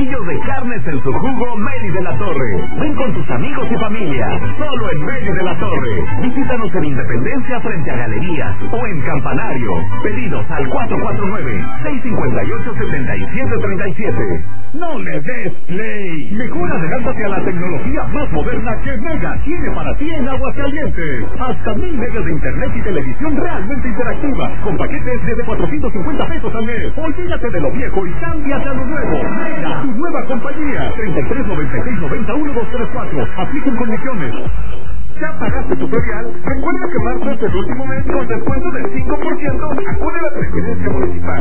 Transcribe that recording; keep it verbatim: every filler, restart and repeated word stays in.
platillos de carnes en su jugo Meli de la Torre. Ven con tus amigos y familia, solo en Meli de la Torre. Visítanos en Independencia frente a Galerías o en Campanario. Pedidos al cuatro cuatro nueve, seis cinco ocho, siete siete tres siete. No le des play. Mejor adelántate a la tecnología más moderna que Mega tiene para ti en Aguascalientes. Hasta mil megas de internet y televisión realmente interactiva, con paquetes desde cuatrocientos cincuenta pesos al mes. Olvídate de lo viejo y cámbiate a lo nuevo. Mega, tu nueva compañía. treinta y tres, noventa y seis, noventa, uno, dos, tres, cuatro. Apliquen condiciones. ¿Ya pagaste tu predial? Recuerda que marzo es el último mes con descuento del cinco por ciento. Acude a la presidencia municipal.